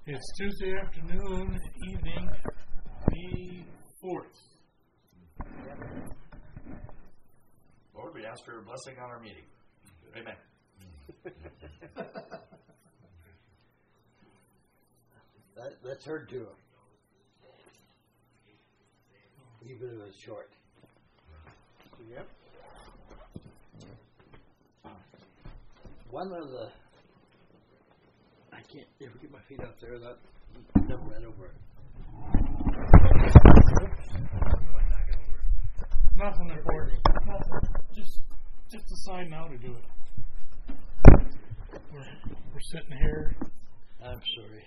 It's Tuesday afternoon, evening, the 4th. Lord, we ask for your blessing on our meeting. Amen. That's heard too. Even if it's short. Yep. One of the, I can't ever get my feet up there without them right over it. Nothing important. Nothing. Just decide now to do it. We're sitting here. I'm sorry.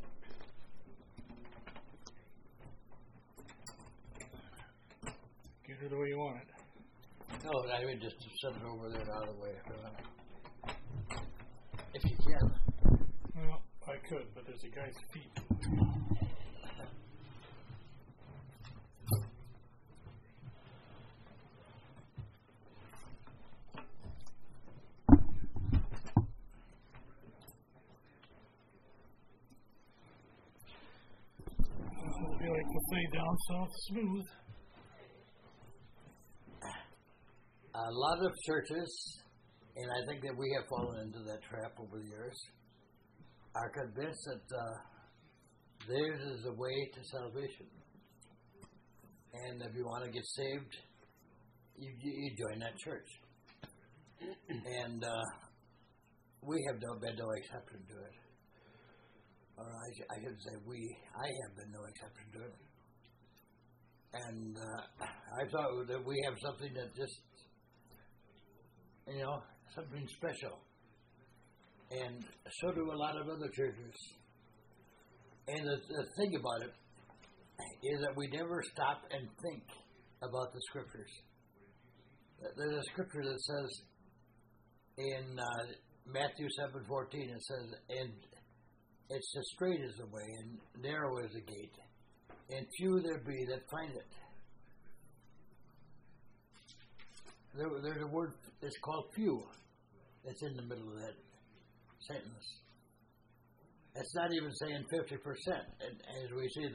Get it the way you want it. No, I mean just to set it over there and out of the way. If you can. Well, I could, but there's a guy's feet. It'll be like the play down south smooth. A lot of churches, and I think that we have fallen into that trap over the years, are convinced that theirs is a way to salvation. And if you want to get saved, you join that church. And we have been no exception to it. Or I should say I have been no exception to it. And I thought that we have something that just, something special. And so do a lot of other churches. And the thing about it is that we never stop and think about the scriptures. There's a scripture that says in Matthew 7:14, it says, and it's as straight as the way, and narrow is the gate, and few there be that find it. There's a word, it's called few. It's in the middle of that sentence. It's not even saying 50%. And as we see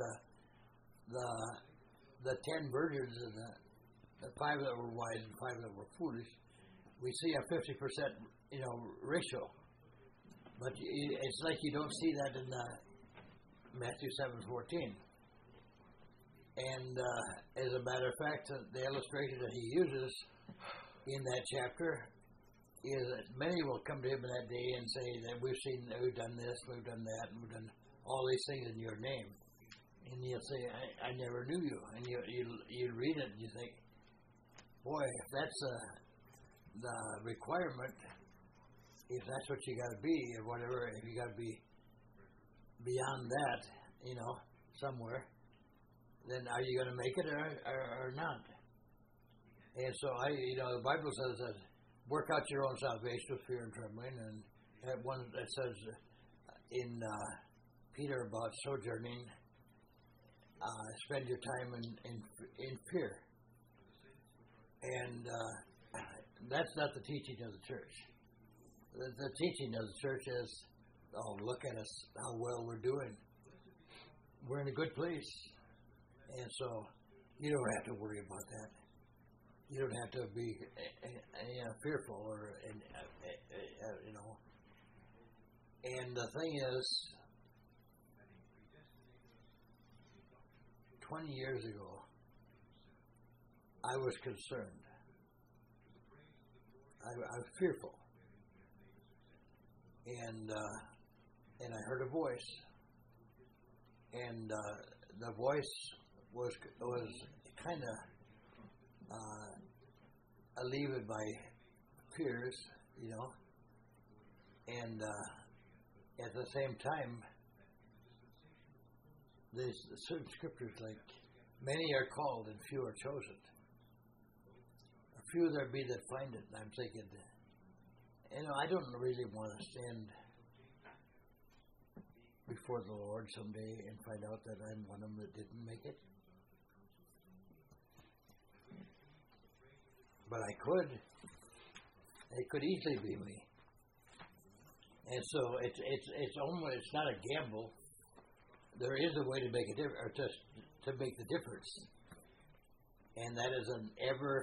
the 10 virgins and the 5 that were wise and 5 that were foolish, we see a 50% ratio. But it's like you don't see that in Matthew 7:14. And as a matter of fact, the illustration that he uses in that chapter is that many will come to him in that day and say that we've done this, we've done that, and we've done all these things in your name. And he'll say, I never knew you. And you read it and you think, boy, if that's the requirement, if that's what you got to be or whatever, if you got to be beyond that, somewhere, then are you going to make it or not? And so the Bible says that work out your own salvation with fear and trembling, and that one that says in Peter about sojourning, spend your time in fear, and that's not the teaching of the church. The teaching of the church is, look at us, how well we're doing. We're in a good place, and so you don't have to worry about that. You don't have to be fearful or. And the thing is, 20 years ago, I was concerned. I was fearful, and I heard a voice, and the voice was kind of alleviated by fears, and at the same time, there's certain scriptures like, many are called and few are chosen. A few there be that find it. And I'm thinking, I don't really want to stand before the Lord someday and find out that I'm one of them that didn't make it. But I could. It could easily be me. And so it's not a gamble. there is a way to make a difference, or to make the difference, and that is an ever,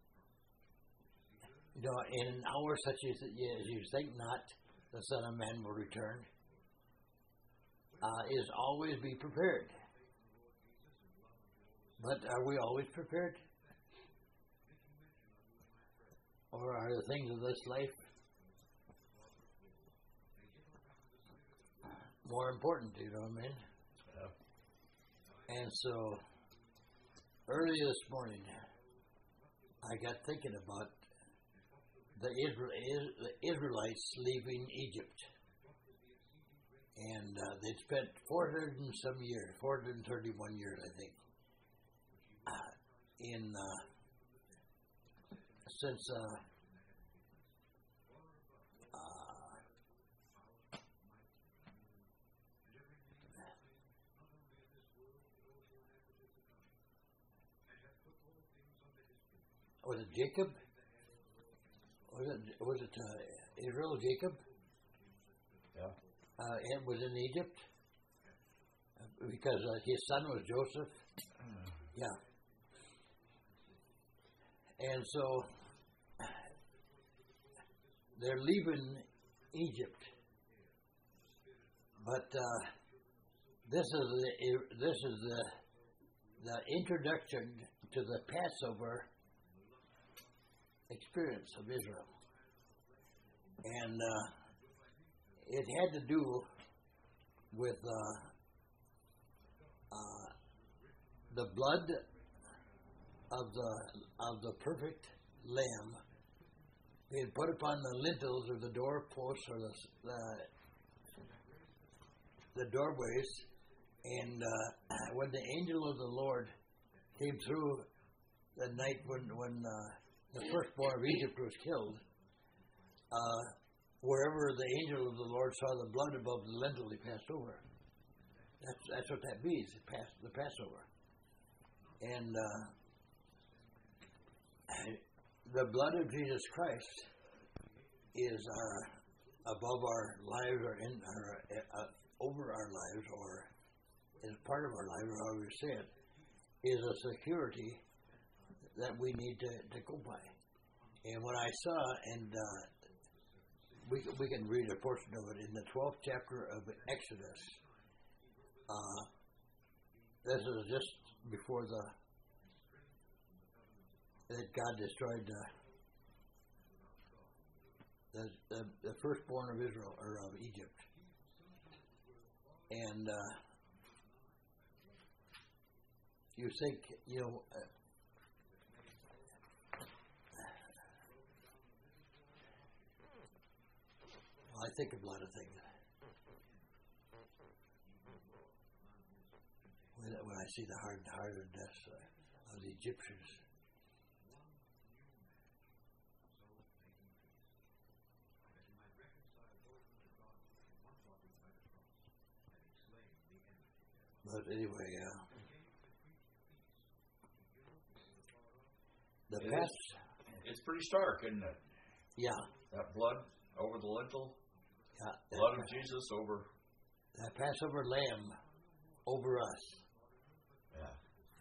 in an hour such as you think not, the Son of Man will return. Is always be prepared. But are we always prepared? Or are the things of this life more important? You know what I mean? And so, early this morning, I got thinking about the Israelites leaving Egypt. And they'd spent 400 and some years, 431 years, I think, since was it Jacob? Was it Israel, Jacob? Yeah. And was in Egypt because his son was Joseph. Yeah. And so they're leaving Egypt, but this is the introduction to the Passover experience of Israel, and it had to do with the blood of the perfect lamb being put upon the lintels or the doorposts or the doorways, and when the angel of the Lord came through the night when the firstborn of Egypt was killed, wherever the angel of the Lord saw the blood above the lintel, he passed over. That's what that means, the Passover. And the blood of Jesus Christ is above our lives, or over our lives, or is part of our lives, or however you say it, is a security that we need to go by. And what I saw, and we can read a portion of it in the 12th chapter of Exodus. This is just before that God destroyed the firstborn of Israel, or of Egypt. And you think, I think of a lot of things. When I see the hard-heartedness of the Egyptians. But anyway, the past. It's pretty stark, isn't it? Yeah. That blood over the lintel. Yeah. Blood of Jesus over. That Passover lamb over us. Yeah.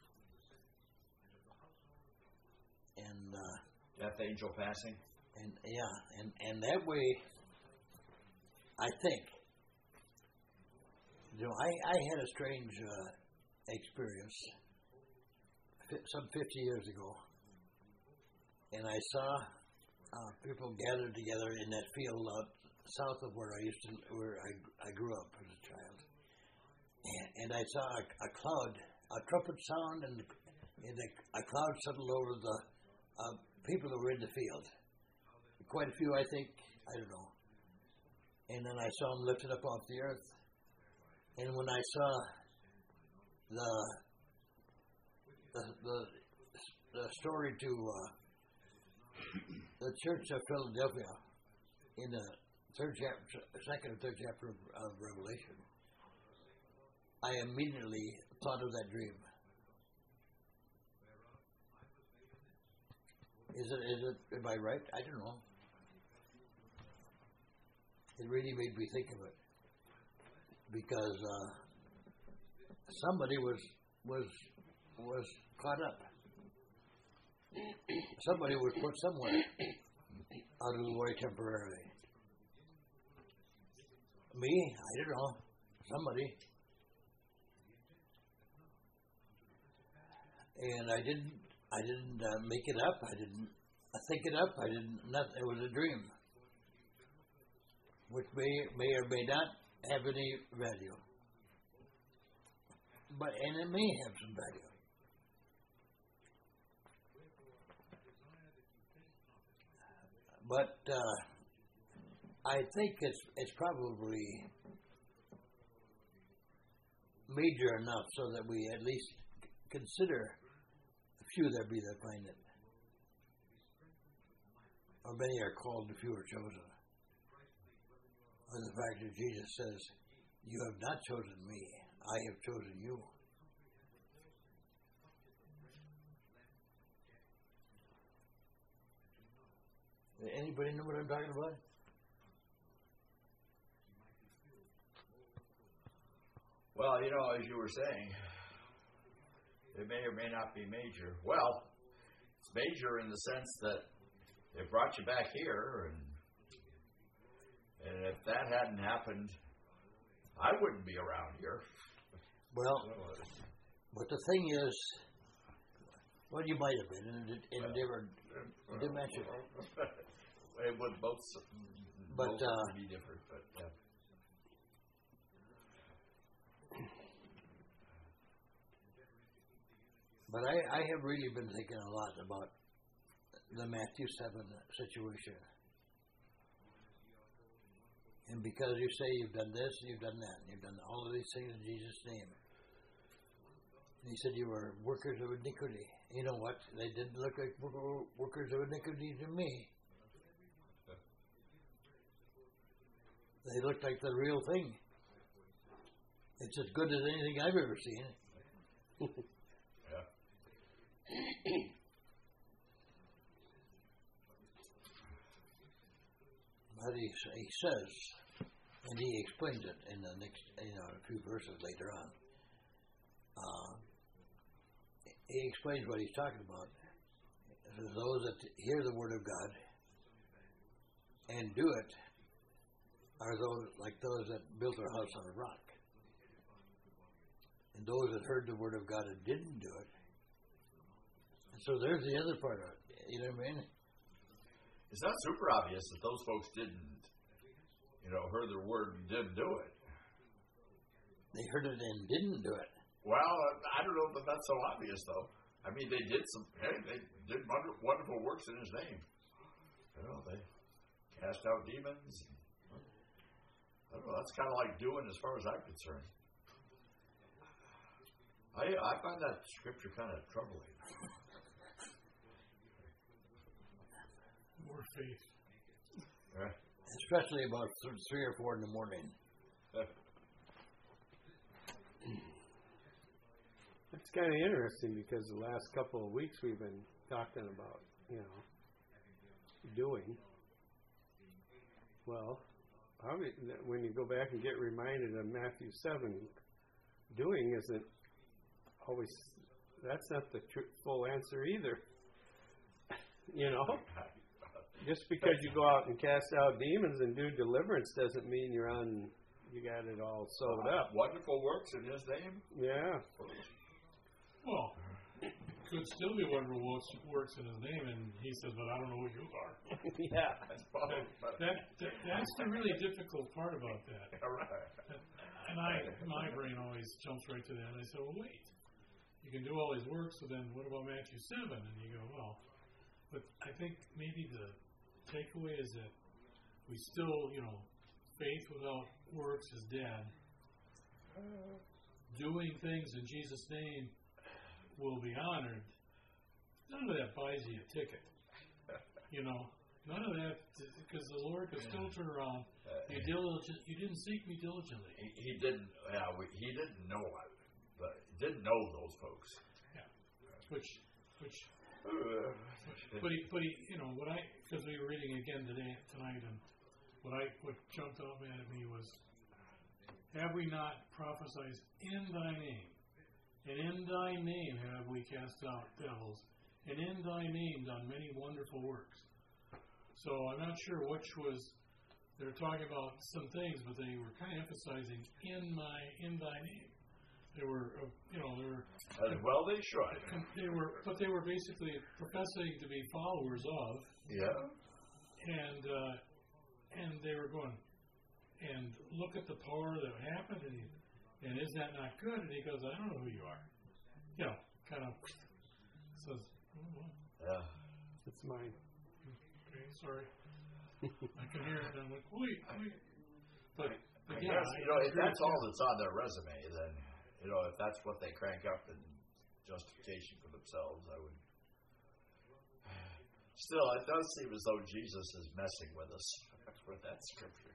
And Death angel passing. And that way, I think. I had a strange experience some 50 years ago, and I saw people gathered together in that field out south of where I grew up as a child, and I saw a cloud, a trumpet sound, and a cloud settled over the people that were in the field. Quite a few, I think. I don't know. And then I saw them lifted up off the earth. And when I saw the story to the Church of Philadelphia in the second or third chapter of Revelation, I immediately thought of that dream. Am I right? I don't know. It really made me think of it. Because somebody was caught up. Somebody was put somewhere out of the way temporarily. Me? I don't know. Somebody. And I didn't make it up. I didn't think it up. I didn't. It was a dream, which may or may not have any value, and it may have some value. But I think it's probably major enough so that we at least consider a few there be that find it. Or many are called, a few are chosen. Or the fact that Jesus says, "You have not chosen me, I have chosen you." Anybody know what I'm talking about? Well, as you were saying, it may or may not be major. Well, it's major in the sense that it brought you back here, and if that hadn't happened, I wouldn't be around here. Well, but the thing is, well, you might have been in a different dimension. It would both be different, but yeah. But I have really been thinking a lot about the Matthew 7 situation. And because you say you've done this, you've done that, you've done all of these things in Jesus' name. And he said you were workers of iniquity. You know what? They didn't look like workers of iniquity to me. They looked like the real thing. It's as good as anything I've ever seen. But he says, and he explains it in the next, a few verses later on. He explains what he's talking about. He says, those that hear the word of God and do it are those that built their house on a rock. And those that heard the word of God and didn't do it. And so there's the other part of it. You know what I mean? It's not super obvious that those folks didn't, heard the word and didn't do it. They heard it and didn't do it. Well, I don't know that that's so obvious, though. I mean, they did they did wonderful works in His name. They cast out demons. I don't know, that's kind of like doing as far as I'm concerned. I find that scripture kind of troubling. More faith. Especially about 3 or 4 in the morning. It's kind of interesting because the last couple of weeks we've been talking about, doing. Well, when you go back and get reminded of Matthew 7, doing isn't always, that's not the full answer either. Just because you go out and cast out demons and do deliverance doesn't mean you got it all sewed up. Wonderful works in His name? Yeah. Well, could still be wonderful works in His name, and He says, but I don't know who you are. Yeah. That's the really difficult part about that. Right. And my brain always jumps right to that, and I say, well, wait. You can do all these works, so then what about Matthew 7? And you go, well, but I think maybe the takeaway is that we still, faith without works is dead. Doing things in Jesus' name will be honored. None of that buys you a ticket. None of that, because the Lord could still turn around. You didn't seek me diligently. He didn't. Yeah, He didn't know it, but He didn't know those folks. Yeah, which. But he, because we were reading again tonight, and what jumped out at me was, have we not prophesied in Thy name? and in thy name have we cast out devils, and in thy name done many wonderful works. So I'm not sure which was, they're talking about some things, but they were kind of emphasizing in thy name. They were, Well, they should. but they were basically professing to be followers of, Yeah. and they were going, and look at the power that happened, and is that not good? And he goes, I don't know who you are. Kind of says, oh, well, Yeah. It's mine. okay, sorry. I can hear it, and I'm like, wait. But I again, guess, if that's all that's on their resume, then, if that's what they crank up in justification for themselves, I would. Still, it does seem as though Jesus is messing with us with that scripture.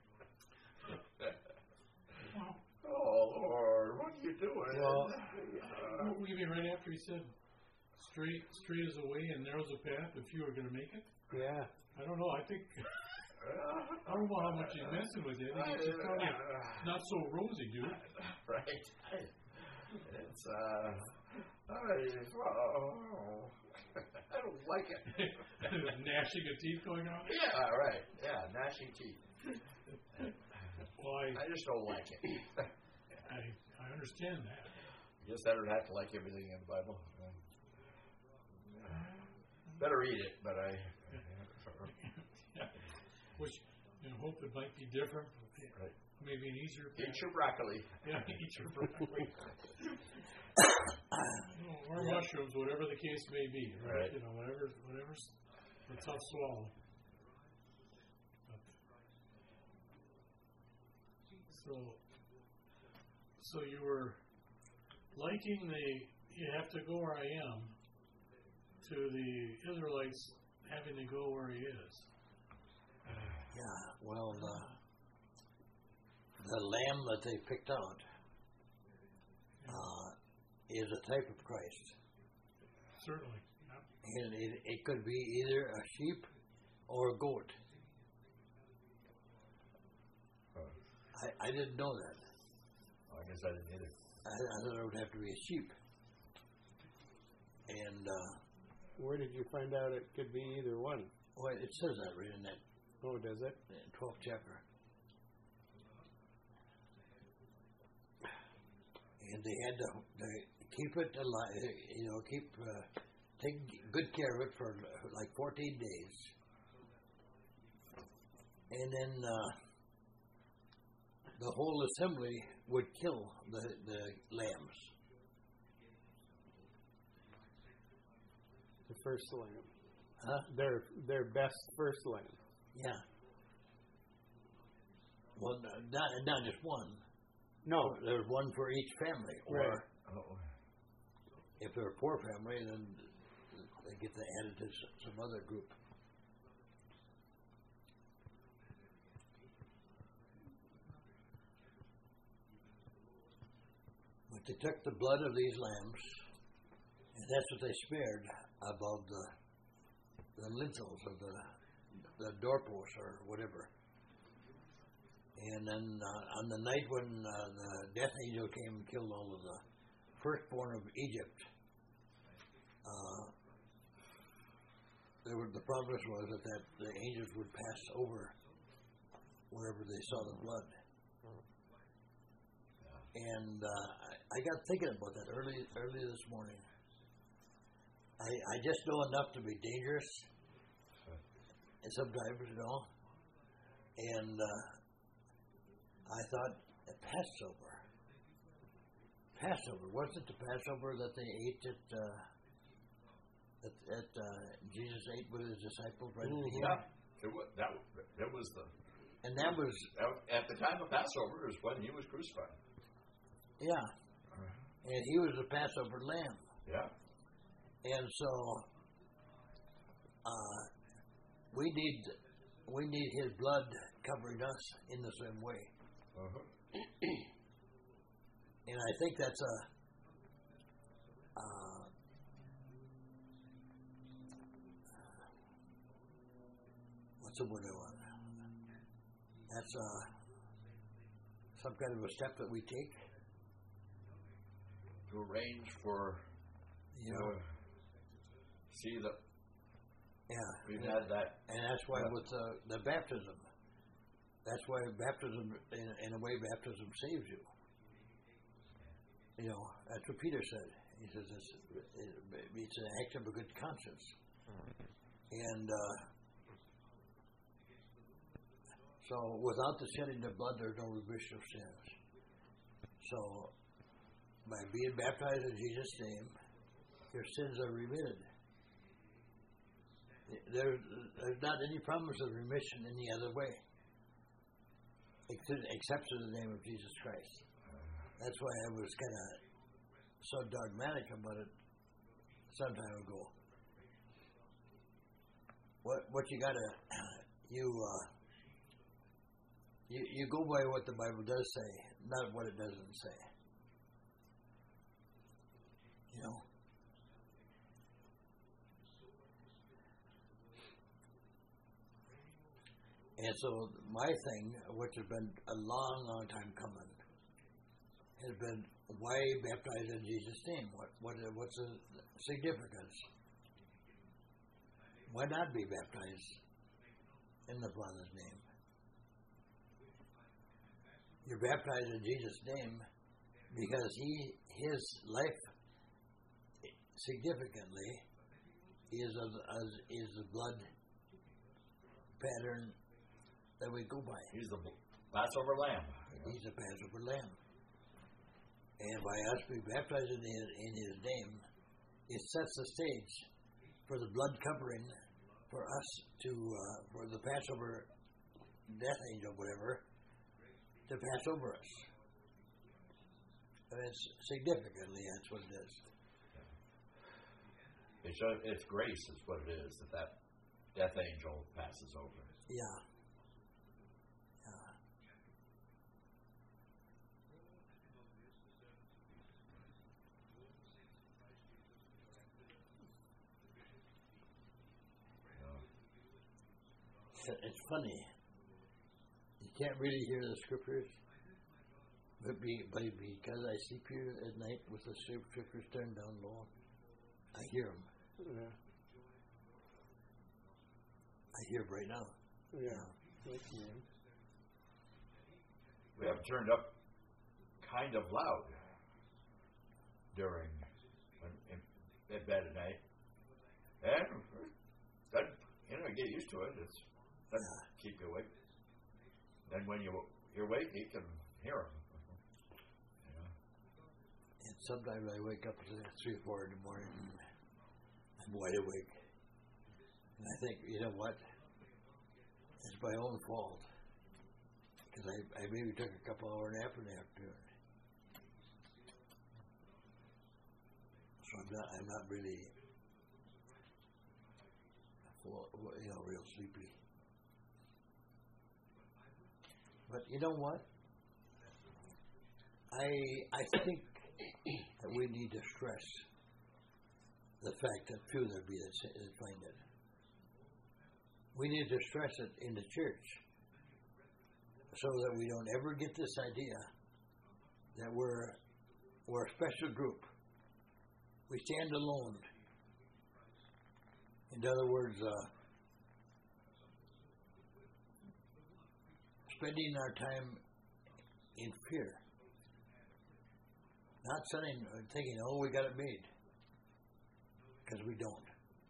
Oh, Lord, what are you doing? Well, what you mean right after he said, straight is the way and narrow's the path, if you are going to make it? yeah. I don't know. I think, I don't know how much he's messing with it. He's just telling you, not so rosy, dude. Right. It's, I don't like it. Gnashing of teeth going on? Yeah, right. Yeah, gnashing teeth. Well, I just don't like it. I understand that. I guess I don't have to like everything in the Bible. Better read it, but I. Yeah. Which, hope it might be different. Right. Maybe an easier. Eat your broccoli. Yeah, eat your broccoli. Or mushrooms, whatever the case may be. Right. Whatever's a tough swallow. So you were liking you have to go where I am, to the Israelites having to go where he is. Yeah, well, the lamb that they picked out is a type of Christ. Certainly. Yeah. And it could be either a sheep or a goat. I didn't know that. I guess I didn't either. I thought it would have to be a sheep. And Where did you find out it could be either one? well, it says that right in that Oh, does it? 12th chapter. And they had to keep it alive, take good care of it for like 14 days. And then the whole assembly would kill the lambs. The first lamb. Huh? Their best first lamb. Yeah. Well, not just one. No. There's one for each family. Or Right. if they're a poor family, then they get added to some other group. But they took the blood of these lambs, and that's what they smeared above the lintels of the doorposts or whatever. And then on the night when the death angel came and killed all of the firstborn of Egypt, the promise was that the angels would pass over wherever they saw the blood. And I got thinking about that early this morning. I just know enough to be dangerous, and sometimes, and I thought, Passover, wasn't it the Passover that they ate that Jesus ate with his disciples right at the beginning? Yeah, that was the. And that was at the time of Passover is when he was crucified. Yeah, and he was the Passover lamb. Yeah. And so we need his blood covering us in the same way. Uh-huh. And I think that's what's the word I want? That's some kind of a step that we take. to arrange for see that we've had that. And that's why with the baptism, that's why baptism, in a way, baptism saves you. That's what Peter said. He says it's an act of a good conscience. And so without the shedding of blood, there's no remission of sins. So by being baptized in Jesus' name, your sins are remitted. There's not any promise of remission any other way, except in the name of Jesus Christ. That's why I was kind of so dogmatic about it some time ago. What you gotta you go by what the Bible does say, not what it doesn't say. And so my thing, which has been a long, long time coming, has been why baptize in Jesus' name? What's the significance? Why not be baptized in the Father's name? You're baptized in Jesus' name because his life significantly is the blood pattern that we go by. He's the Passover lamb. He's the Passover lamb. And by us being baptized in his name, it sets the stage for the blood covering for us for the Passover death angel, whatever, to pass over us. And it's significantly, that's what it is. It's grace is what it is, that death angel passes over. Yeah. It's funny. You can't really hear the scriptures, but because I sleep here at night with the scriptures turned down low, I hear them. Yeah. I hear them right now. Yeah. We have turned up kind of loud during in bed at night, and that get used to it. It's keep you awake. Then when you're awake, you can hear them. And sometimes I wake up at 3 or 4 in the morning and I'm wide awake. And I think, you know what? It's my own fault. Because I maybe took a couple hour nap in the afternoon. So I'm not really, real sleepy. But you know what? I think that we need to stress the fact that few there be that find it. We need to stress it in the church so that we don't ever get this idea that we're a special group. We stand alone. In other words, spending our time in fear. Not thinking, we got it made. Because we don't.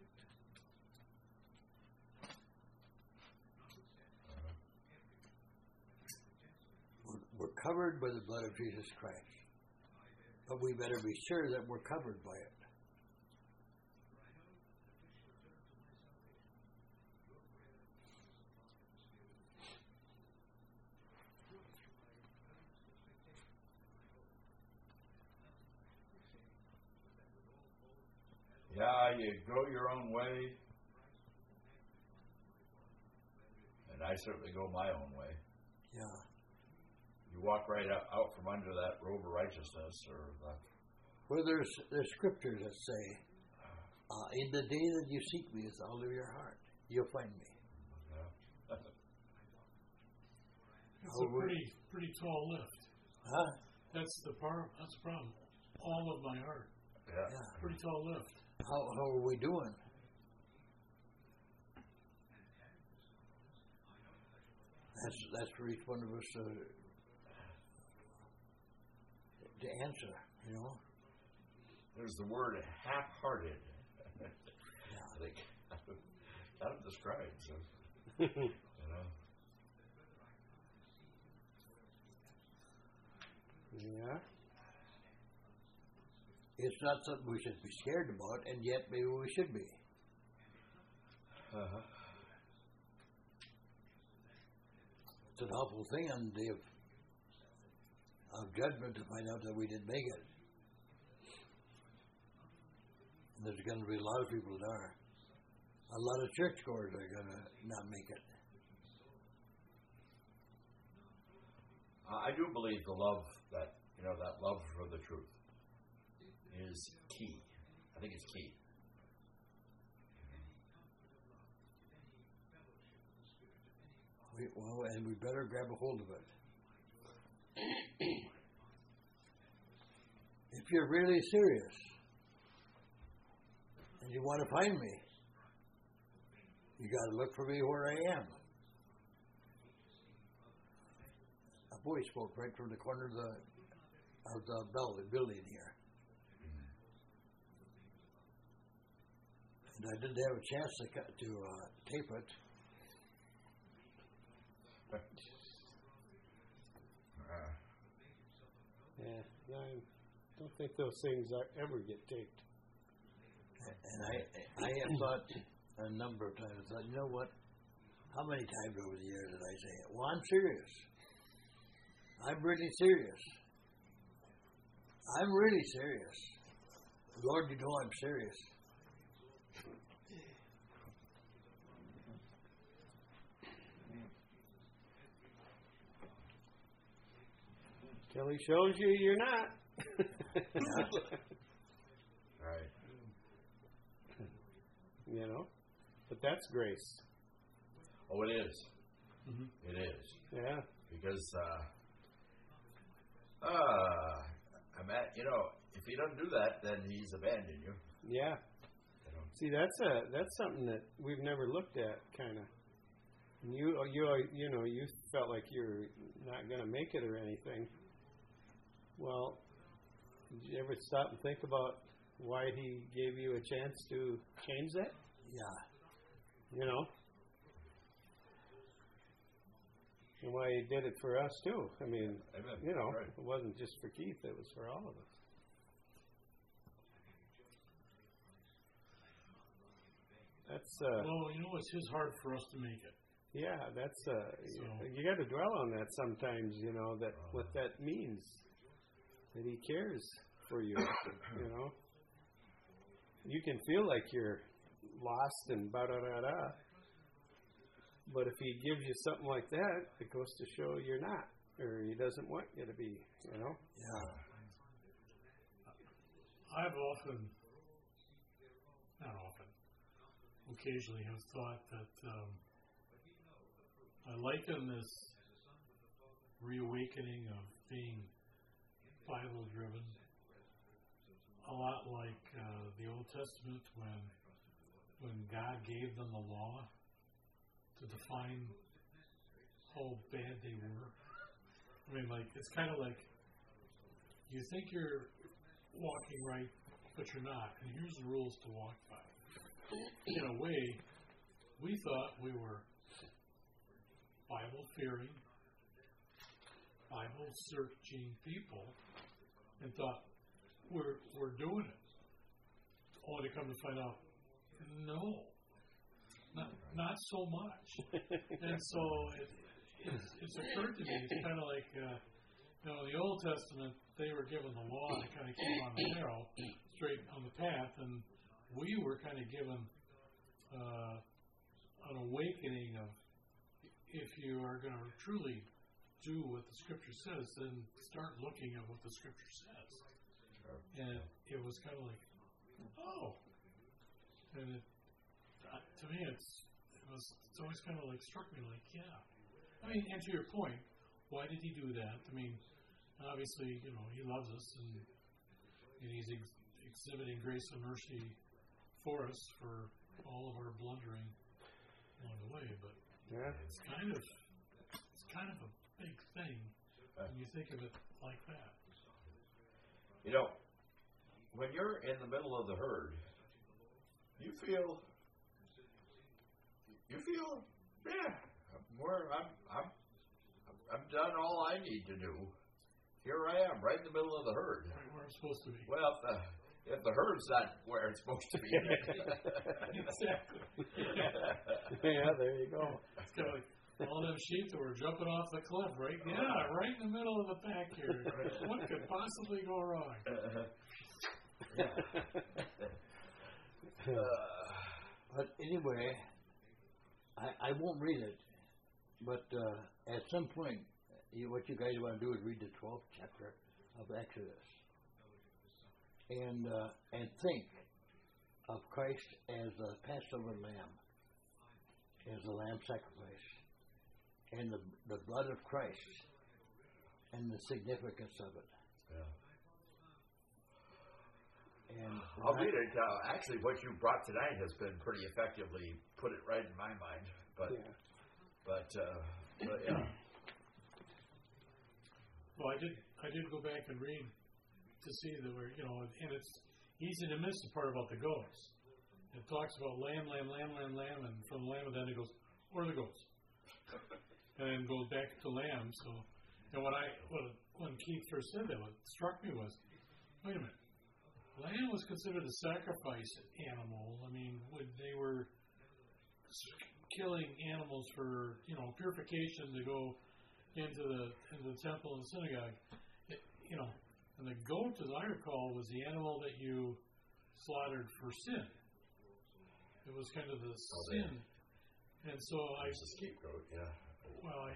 We're covered by the blood of Jesus Christ. But we better be sure that we're covered by it. Yeah, you go your own way, and I certainly go my own way. Yeah. You walk right out from under that robe of righteousness, Well, there's scriptures that say, in the day that you seek me with all of your heart, you'll find me. Yeah. It's a pretty tall lift. Huh? That's the problem. all of my heart. Yeah. Yeah. Pretty tall lift. How are we doing? That's for each one of us to answer, you know. There's the word half-hearted. I think kind of describes it. You know. Yeah. It's not something we should be scared about, and yet maybe we should be. Uh-huh. It's an awful thing on the day of judgment to find out that we didn't make it. And there's going to be a lot of people that are. A lot of churchgoers are going to not make it. I do believe the love that love for the truth is key. I think it's key. And we better grab a hold of it. If you're really serious and you want to find me, you got to look for me where I am. A voice spoke right from the corner of the building here. And I didn't have a chance to tape it. Yeah, I don't think those things ever get taped. And I have thought a number of times, you know what? How many times over the years did I say, well, I'm serious. I'm really serious. I'm really serious. Lord, you know I'm serious. Till he shows you you're not. Right. You know? But that's grace. Oh, it is. Mm-hmm. It is. Yeah. Because, if he doesn't do that, then he's abandoned you. Yeah. You know? See, that's something that we've never looked at, kind of. You felt like you're not going to make it or anything. Well, did you ever stop and think about why he gave you a chance to change that? Yeah. You know? And why he did it for us, too. I mean, Amen. you know, Right. It wasn't just for Keith, it was for all of us. That's, Well, it's his heart for us to make it. yeah, that's, you got to dwell on that sometimes, that what that means. That he cares for you, You can feel like you're lost and ba-da-da-da. But if he gives you something like that, it goes to show you're not. Or he doesn't want you to be, Yeah. I've occasionally have thought that I liken this reawakening of being Bible-driven a lot like the Old Testament when God gave them the law to define how bad they were. I mean, it's kind of like you think you're walking right, but you're not, and here's the rules to walk by. In a way, we thought we were Bible-fearing, Bible-searching people, and thought we're doing it. Only to come to find out, no, not so much. And so it's occurred to me. It's kind of like in the Old Testament, they were given the law and kind of came on the narrow, straight on the path, and we were kind of given an awakening of if you are going to truly do what the Scripture says, then start looking at what the Scripture says. Sure. And it was kind of like, oh. And to me, it's always kind of like struck me like, yeah. I mean, and to your point, why did he do that? I mean, obviously, he loves us, and and He's exhibiting grace and mercy for us for all of our blundering along the way. But it's kind of a big thing when you think of it like that. You know, when you're in the middle of the herd, you feel, yeah, I'm done all I need to do. Here I am, right in the middle of the herd. Right where I'm supposed to be. Well, if the herd's not where it's supposed to be. Exactly. Yeah, there you go. It's kind of like all them sheep that were jumping off the cliff, right? Yeah, right in the middle of the pack here. What could possibly go wrong? But anyway, I won't read it. But at some point, what you guys want to do is read the 12th chapter of Exodus, and think of Christ as the Passover lamb, as the lamb sacrifice, and the blood of Christ, and the significance of it. Yeah. And I'll read it. Actually, what you brought tonight has been pretty effectively put it right in my mind. But yeah. Well, I did go back and read to see that we're, and it's easy to miss the part about the goats. It talks about lamb, and from lamb, and then it goes, or the goats, and then goes back to lamb. So, and when Keith first said that, what struck me was, wait a minute. Lamb was considered a sacrifice animal. I mean, when they were killing animals for purification to go into the temple and synagogue, and the goat, as I recall, was the animal that you slaughtered for sin. It was kind of the sin, and so the scapegoat. Yeah. Well,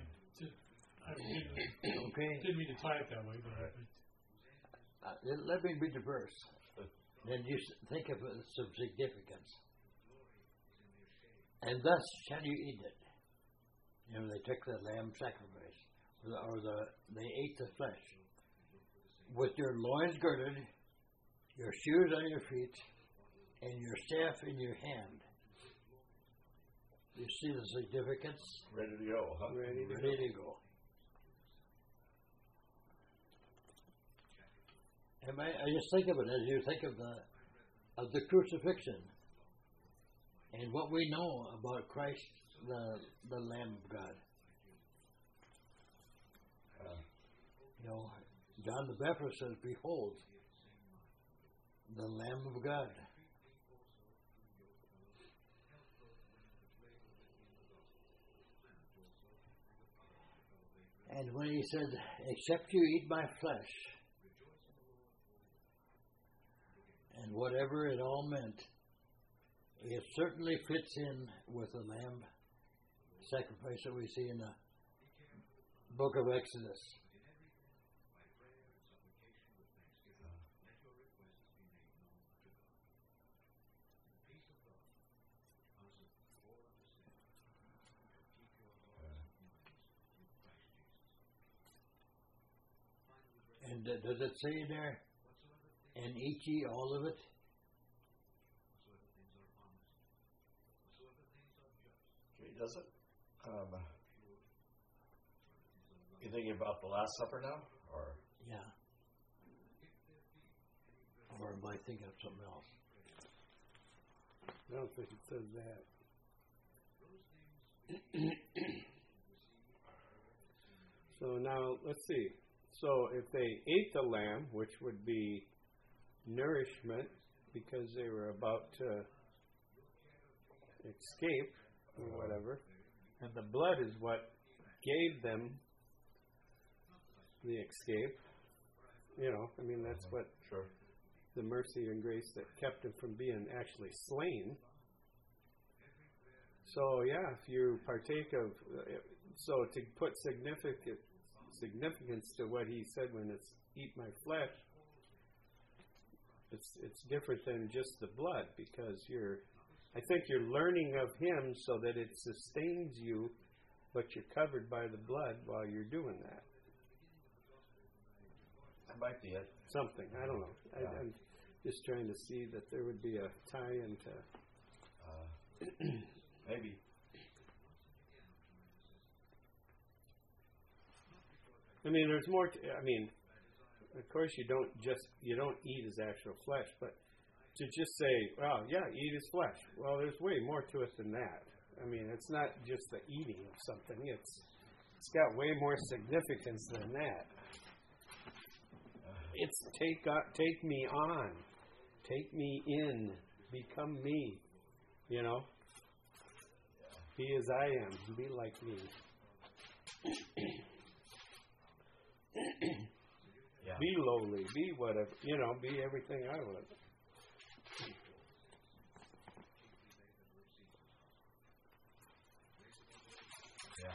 didn't mean to tie it that way, but let me read the verse. Then you think of some significance. And thus shall you eat it. They took the lamb sacrifice, they ate the flesh. With your loins girded, your shoes on your feet, and your staff in your hand. You see the significance? Ready to go, huh? Ready to go. And I just think of it as you think of the crucifixion and what we know about Christ, the Lamb of God. John the Baptist says, "Behold, the Lamb of God." And when he said, "Except you eat my flesh," and whatever it all meant, it certainly fits in with the lamb sacrifice that we see in the book of Exodus. And does it say there, "And eat ye all of it"? Okay, does it? You thinking about the Last Supper now, or? Yeah. Or am I thinking of something else? I don't think it says that. So now, let's see. So if they ate the lamb, which would be nourishment because they were about to escape or whatever, and the blood is what gave them the escape. That's what the mercy and grace that kept them from being actually slain. So yeah, if you partake of, so to put significance to what he said when it's eat my flesh, it's different than just the blood, because I think you're learning of him so that it sustains you, but you're covered by the blood while you're doing that. come back to you. Something. I don't know. Yeah. I'm just trying to see that there would be a tie into. Maybe. I mean, there's more. I mean, of course, you don't eat his actual flesh, but to just say, "Well, yeah, eat his flesh." Well, there's way more to it than that. I mean, it's not just the eating of something. It's got way more significance than that. It's take me on, take me in, become me. You know, be as I am, be like me. Yeah. Be lowly, be whatever, you know, be everything I was. Yeah.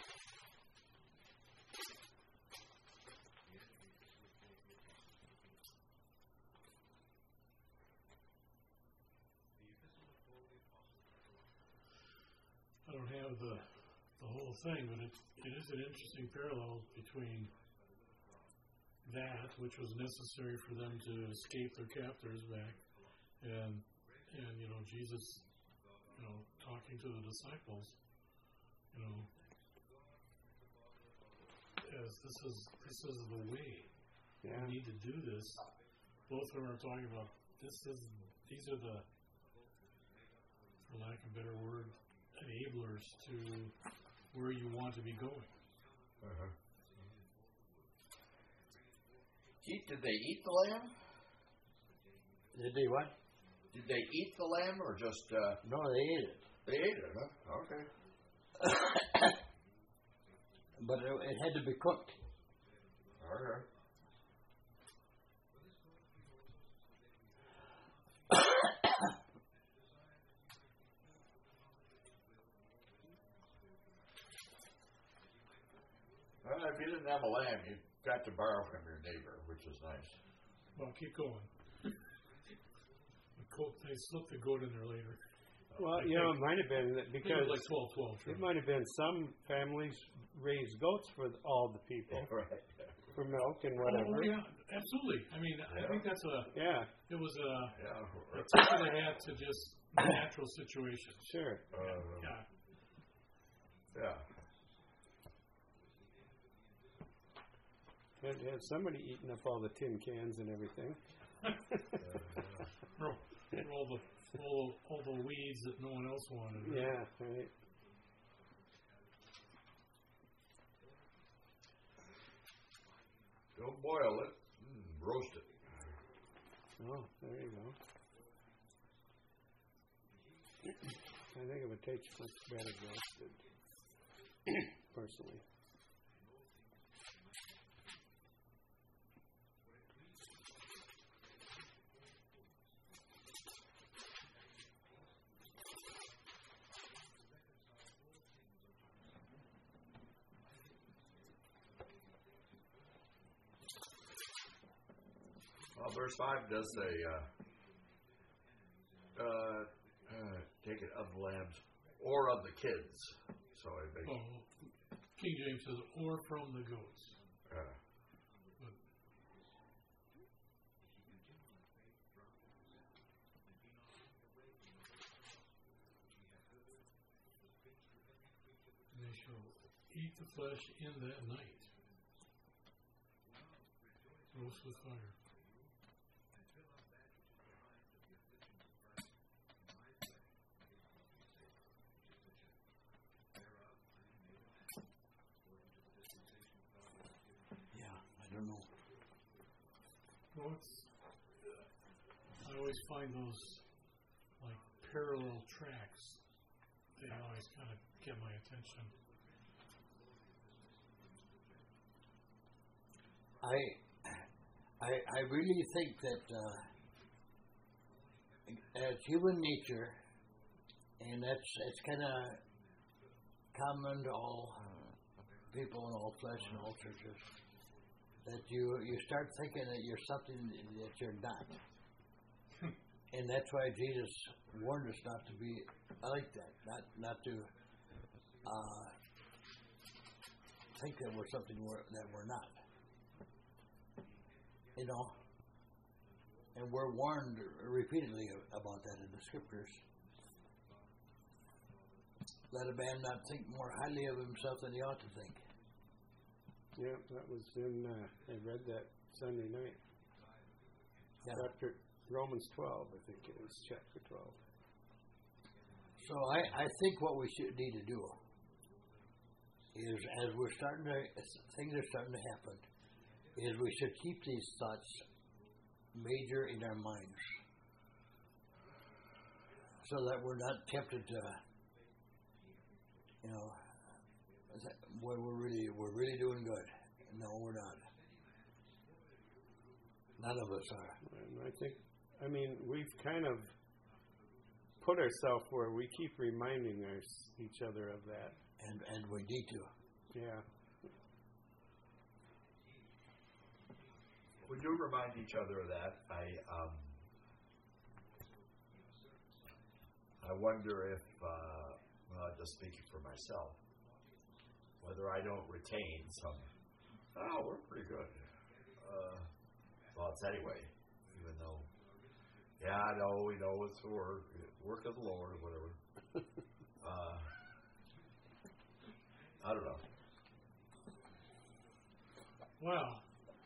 I don't have the whole thing, but it is an interesting parallel between that, which was necessary for them to escape their captors back, and you know, Jesus, you know, talking to the disciples, you know, as this is the way. Yeah. We need to do this. Both of them are talking about these are the, for lack of a better word, enablers to where you want to be going. Uh-huh. Did they eat the lamb? Did they what? Did they eat the lamb or just... No, they ate it. They ate it, huh? Okay. But it had to be cooked. Okay. Well, if you didn't have a lamb, you got to borrow from your neighbor, which is nice. Well, keep going. They slipped the goat in there later. Well, you know, it might have been that because like 12. it might have been some families raised goats for all the people Right. for milk and whatever. Oh, yeah, absolutely. I mean, I think that's it was a tip of the hat to just natural situations. Sure. Yeah. Yeah. Had somebody eaten up all the tin cans and everything. All the weeds that no one else wanted. Right? Yeah, right. Don't boil it. Roast it. Oh, there you go. I think it would taste much better roasted, personally. Well, verse 5 does say, take it of the lambs or of the kids. So King James says, or from the goats. They shall eat the flesh in that night. Roast with fire. Well, I always find those like parallel tracks. They always kind of get my attention. I really think that as human nature, and it's kind of common to all people in all flesh and all churches, that you start thinking that you're something that you're not. And that's why Jesus warned us not to be like that, not to think that we're something that we're not. you know, and we're warned repeatedly about that in the scriptures. Let a man not think more highly of himself than he ought to think. Yeah, that was in. I read that Sunday night. Yeah. Chapter Romans 12, I think it was chapter 12. So I think what we should need to do is, as things are starting to happen, is we should keep these thoughts major in our minds, so that we're not tempted to, you know, when we're really doing good. No, we're not. None of us are. And I mean, we've kind of put ourselves where we keep reminding each other of that. And we need to. Yeah. We do remind each other of that. I wonder if, just speaking for myself, whether I don't retain some, we're pretty good. Thoughts anyway, even though, I know, we know it's the work of the Lord or whatever. I don't know. Well,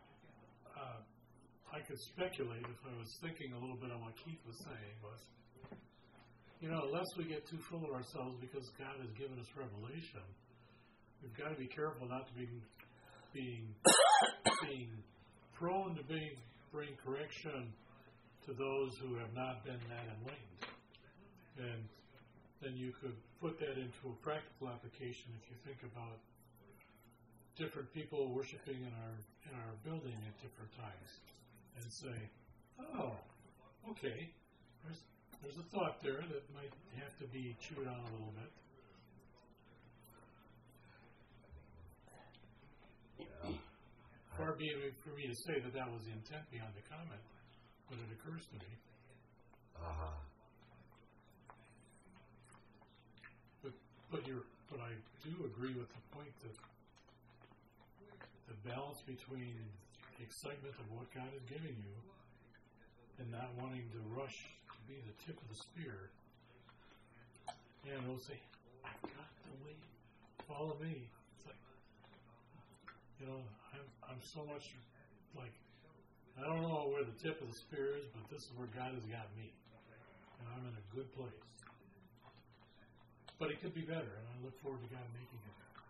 I could speculate if I was thinking a little bit on what Keith was saying was, unless we get too full of ourselves because God has given us revelation, we've got to be careful not to being prone to bring correction to those who have not been that enlightened. And then you could put that into a practical application if you think about different people worshiping in our building at different times, and say, okay, there's a thought there that might have to be chewed on a little bit. Far be it for me to say that was the intent behind the comment, but it occurs to me. But I do agree with the point that the balance between the excitement of what God is giving you and not wanting to rush to be the tip of the spear, and they'll say, I've got to wait, follow me. It's like, I'm so much like, I don't know where the tip of the spear is, but this is where God has got me. And I'm in a good place. But it could be better, and I look forward to God making it better.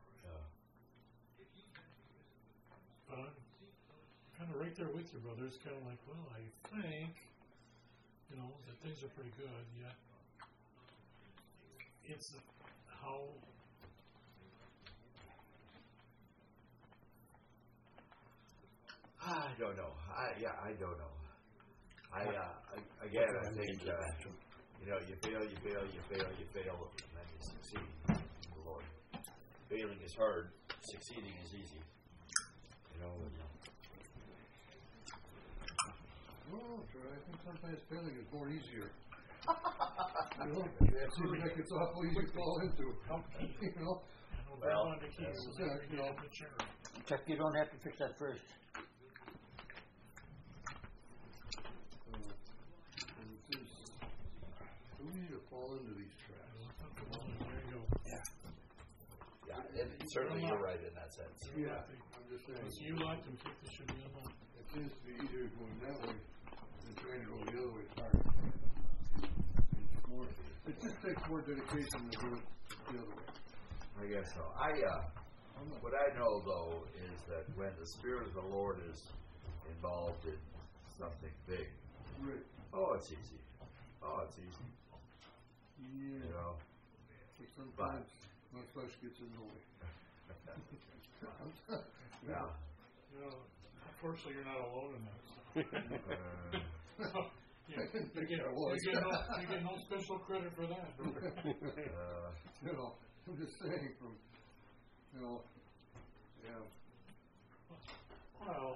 But I'm kind of right there with you, brother. It's kind of like, well, I think, that things are pretty good, yet it's how... I don't know. I don't know. Again, I think, you fail, and then you succeed in the Lord. Failing is hard, succeeding is easy. Well, I think sometimes failing is more easier. It seems like it's awful easy to fall into. Well, Chuck, you don't have to fix that first. We need to fall into these traps. There you go. Yeah, and certainly you're right in that sense. Yeah, I'm just saying. So you like them, Keith, this should be unlocked. It seems to be easier going that way than trying to go the other way hard. It just takes more dedication to do it the other way. I guess so. What I know, though, is that when the Spirit of the Lord is involved in something big, Right. It's easy. It's easy. Yeah. But sometimes my flesh gets in the way. Yeah. Unfortunately, you're not alone in that. You get no special credit for that, brother. I'm just saying Well,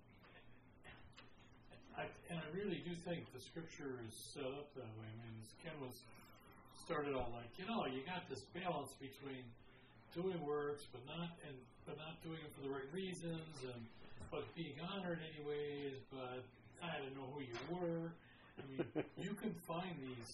I really do think the Scripture is set up that way. I mean, Ken started out like, you got this balance between doing works, but not doing them for the right reasons, and but being honored anyways, but I didn't know who you were. I mean, you can find these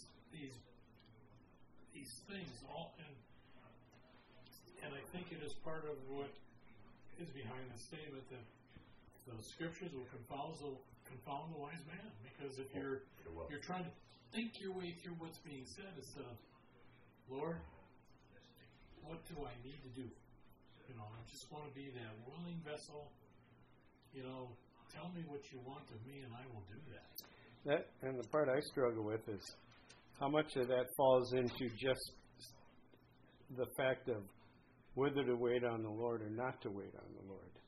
things all, and I think it is part of what is behind the statement that the scriptures will confound the wise man, because if you're trying to think your way through what's being said instead of, Lord, what do I need to do? I just want to be that willing vessel. Tell me what you want of me, and I will do that. And the part I struggle with is how much of that falls into just the fact of whether to wait on the Lord or not to wait on the Lord.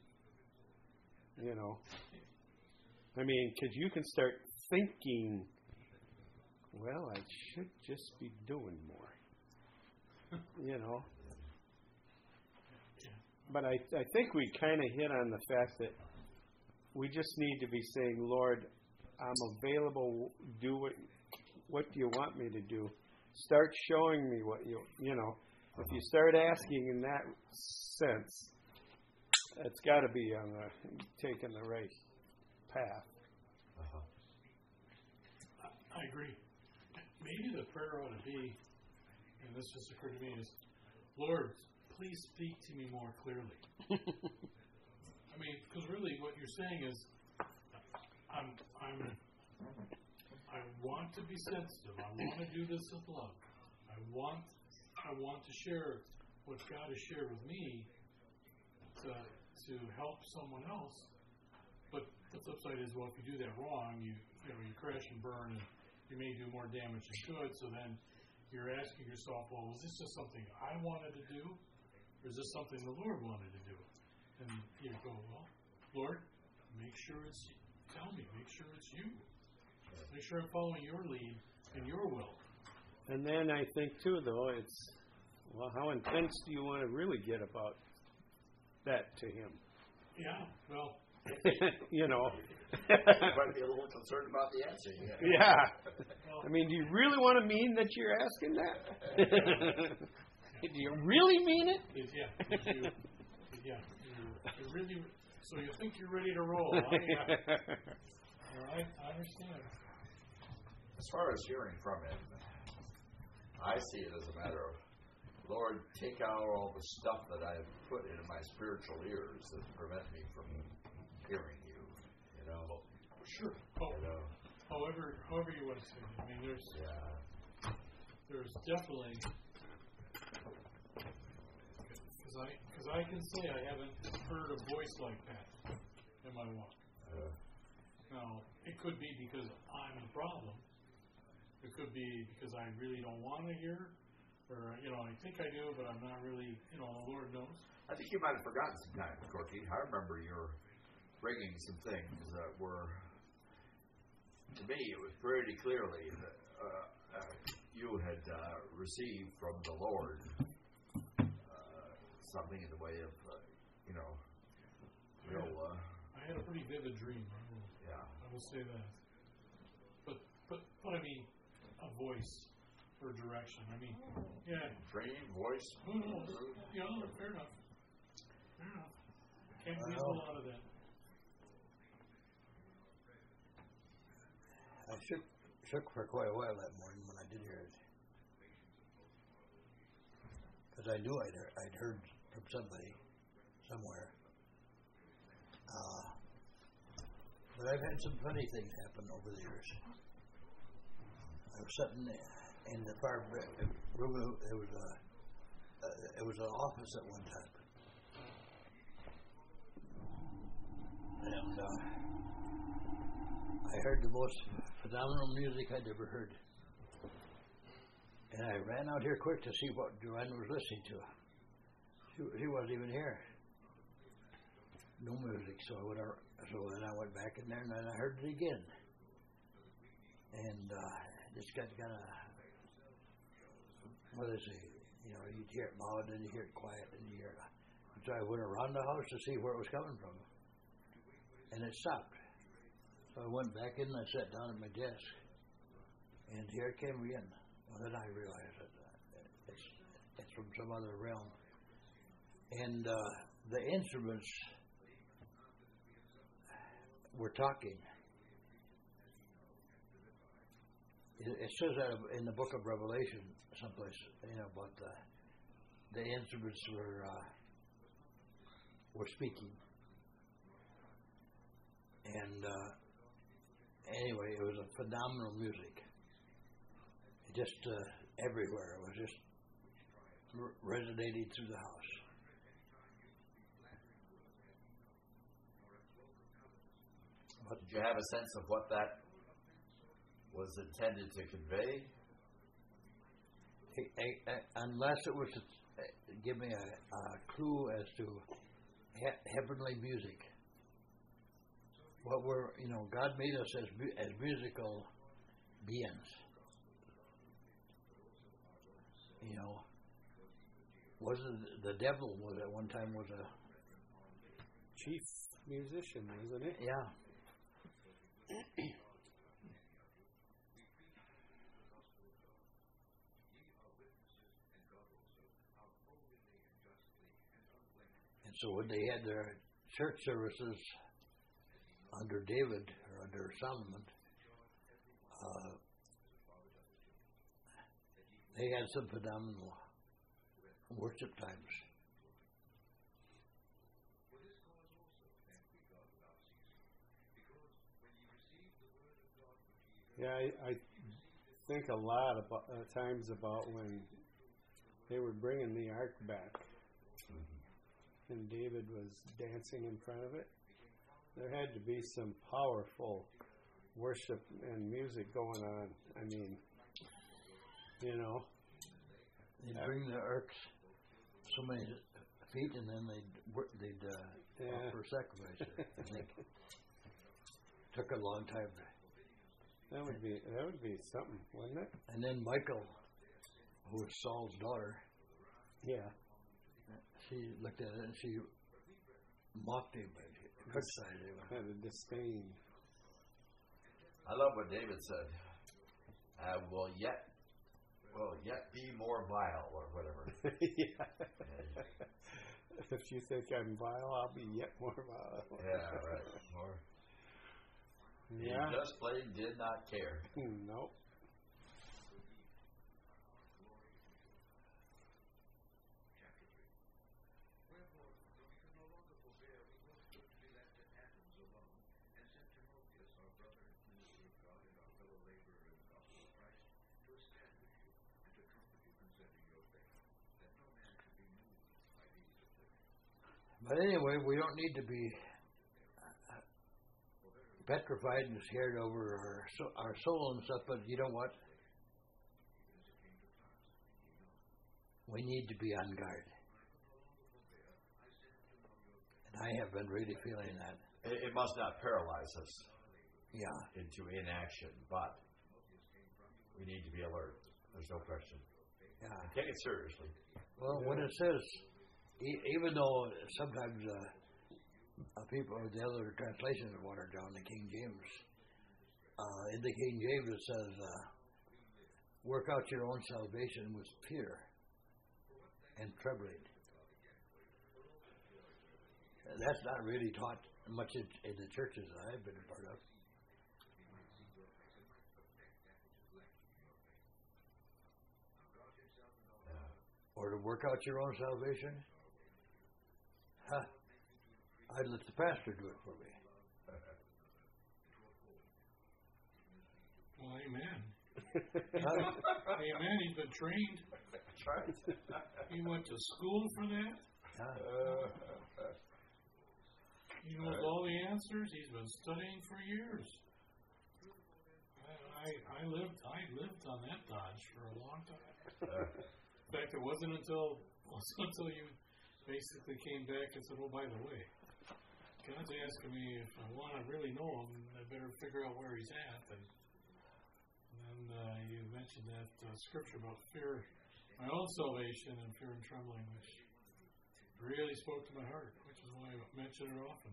I mean, because you can start thinking, well, I should just be doing more. But I think we kind of hit on the fact that we just need to be saying, Lord, I'm available. Do what do you want me to do? Start showing me what If you start asking in that sense, it's got to be on taking the right path. I agree. Maybe the prayer ought to be, and this just occurred to me, is, Lord, please speak to me more clearly. I mean, because really what you're saying is, I want to be sensitive. I want to do this with love. I want to share what God has shared with me to help someone else. But the flip side is, well, if you do that wrong, you crash and burn, and you may do more damage than good. So then you're asking yourself, well, was this just something I wanted to do, or is this something the Lord wanted to do? And you go, well, Lord, make sure tell me, make sure it's you. Make sure I'm following your lead and your will. And then I think, too, though, it's, well, how intense do you want to really get about that to him? Yeah, well. You might be a little concerned about the answer. Yeah. I mean, do you really want to mean that you're asking that? Do you really mean it? You really. So you think you're ready to roll? Huh? Yeah. All right, I understand. As far as hearing from him, I see it as a matter of, Lord, take out all the stuff that I've put into my spiritual ears that prevent me from hearing you. Sure. However you want to say it. I mean, there's definitely, because I can say I haven't heard a voice like that in my walk. Now, it could be because I'm the problem. It could be because I really don't want to hear, or I think I do, but I'm not really. The Lord knows. I think you might have forgotten some time, Corky. I remember you're bringing some things that were, to me, it was pretty clearly that you had received from the Lord something in the way of, real. I had a pretty vivid dream. I will say that. But I mean, a voice for direction. I mean, dream, voice. Who knows? Fair enough. Can't weasel a lot of that. I shook for quite a while that morning when I did hear it, because I knew I'd heard from somebody somewhere. But I've had some funny things happen over the years. I was sitting in the far room. It was an office at one time, and I heard the most phenomenal music I'd ever heard. And I ran out here quick to see what Joanne was listening to. She wasn't even here. No music, so then I went back in there and then I heard it again. And just got kind of, what is it? You'd hear it loud, and you hear it quiet, and you hear it. So I went around the house to see where it was coming from. And it stopped. So I went back in and I sat down at my desk. And here it came again. Well, then I realized that it's from some other realm. And the instruments were talking. It says that in the book of Revelation, someplace, about the instruments were speaking. And anyway, it was a phenomenal music. Just everywhere. It was just resonating through the house. Did you have a sense of what that was intended to convey? Unless it was to give me a clue as to heavenly music. What God made us as musical beings. Wasn't the devil was at one time was a chief musician, wasn't it? Yeah. And so when they had their church services under David or under Solomon, they had some phenomenal worship times. Yeah, I think a lot about times about when they were bringing the ark back, and David was dancing in front of it. There had to be some powerful worship and music going on. I mean, They'd bring the arks so many feet, and then they'd offer sacrifice. I think took a long time. That would be something, wouldn't it? And then Michal, who was Saul's daughter, she looked at it and she mocked him, criticized him. Had a disdain. I love what David said. I will yet be more vile, or whatever. Yeah. If you think I'm vile, I'll be yet more vile. Yeah, right. More. Yeah. He just plain did not care. Nope. But anyway, we don't need to be petrified and scared over our soul and stuff, but you know what? We need to be on guard. And I have been really feeling that. It must not paralyze us into inaction, but we need to be alert. There's no question. Yeah. And take it seriously. Well, when it says, even though sometimes people, the other translations are watered down, the King James, in the King James it says, work out your own salvation with fear and trembling. That's not really taught much in the churches that I've been a part of. Or to work out your own salvation? I'd let the pastor do it for me. Well, amen. Amen. He's been trained. That's right. He went to school for that. He knows all the answers. He's been studying for years. I lived on that Dodge for a long time. In fact, it wasn't until you basically came back and said, "Oh, by the way, God's asking me if I want to really know Him, I better figure out where He's at." And then you mentioned that scripture about fear, my own salvation, and fear and trembling, which really spoke to my heart, which is why I mention it often.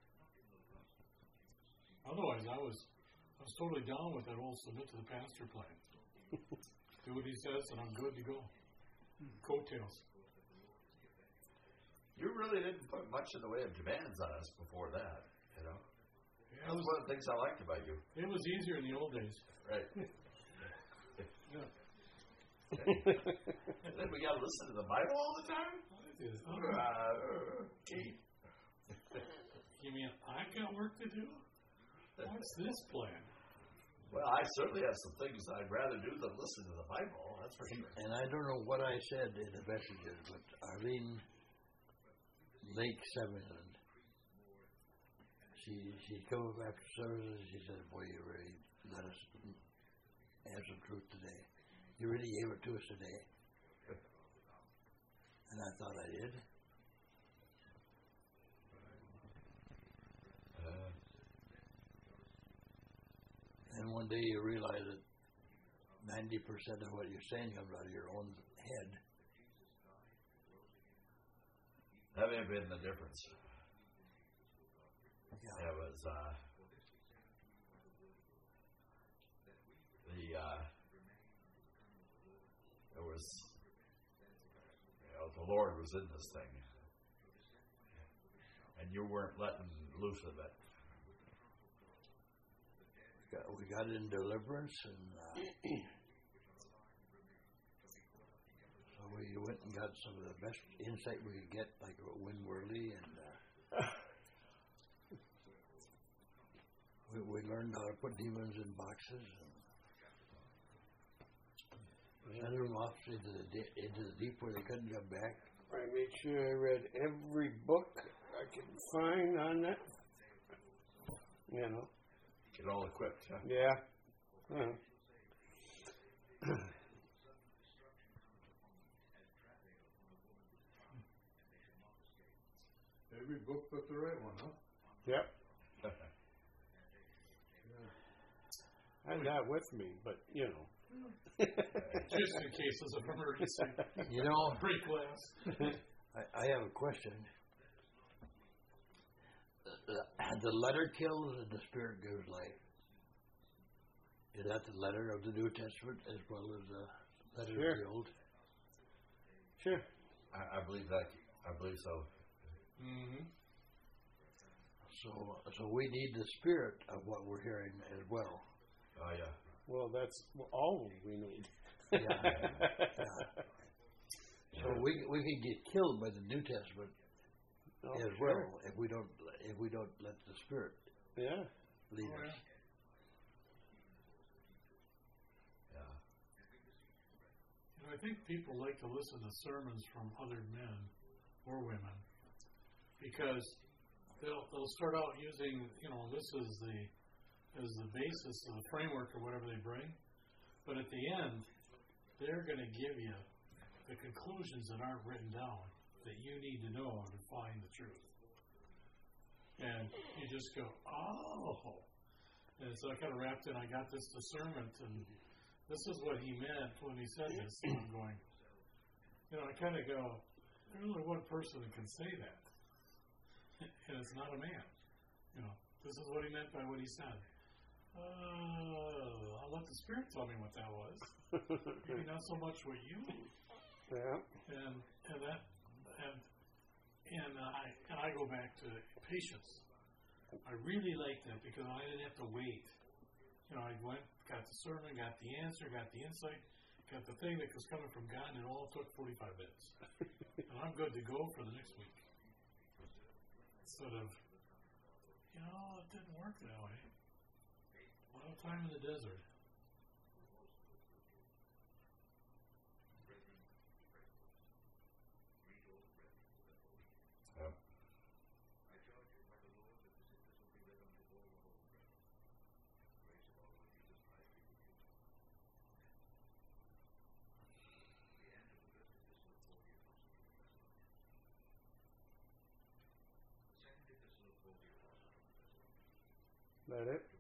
Otherwise, I was totally down with that whole submit to the pastor plan. Do what he says, and I'm good to go. Coattails. You really didn't put much in the way of demands on us before that, Yeah, That was one of the things I liked about you. it was easier in the old days. Right. Yeah. And then we got to listen to the Bible all the time? It is. Oh, Keith. you mean I got work to do? What's this plan? Well, I certainly have some things I'd rather do than listen to the Bible, that's for sure. And I don't know what I said in the messages, but Arlene Lake Sutherland, she came up after services. She said, "Boy, you really let us have some truth today. You really gave it to us today." And I thought I did. And one day you realize that 90% of what you're saying comes out of your own head. That may have been the difference. Yeah. It was the Lord was in this thing, and you weren't letting loose of it. We got in deliverance, and so we went and got some of the best insight we could get, like Win Worley, and we learned how to put demons in boxes and send them off into the deep where they couldn't come back. I made sure I read every book I could find on that. You know. Get all equipped, huh? Yeah. Every book but the right one, huh? Yep. I had that with me, but you know. Just in cases of emergency. You know, Break glass. I have a question. The letter kills and the spirit gives life. Is that the letter of the New Testament as well as the letter Sure. of the Old? Sure. I believe that. I believe so. Mm-hmm. So we need the spirit of what we're hearing as well. Oh, yeah. Well, that's all we need. Yeah. So we can get killed by the New Testament Oh, as sure. well if we don't let the spirit Yeah. lead Oh, us. Yeah. You know, I think people like to listen to sermons from other men or women because they'll start out using, this is the basis of the framework or whatever they bring, but at the end they're going to give you the conclusions that aren't written down that you need to know to find the truth. And you just go, oh. And so I kind of wrapped in, I got this discernment, and this is what he meant when he said this. And I'm going, I kind of go, there's only one person that can say that. And it's not a man. This is what he meant by what he said. I'll let the Spirit tell me what that was. Maybe not so much what you. Yeah. And I go back to patience. I really like that because I didn't have to wait. I went, got the sermon, got the answer, got the insight, got the thing that was coming from God, and it all took 45 minutes. And I'm good to go for the next week. Instead of, it didn't work that way. A lot of time in the desert. Yeah. That it?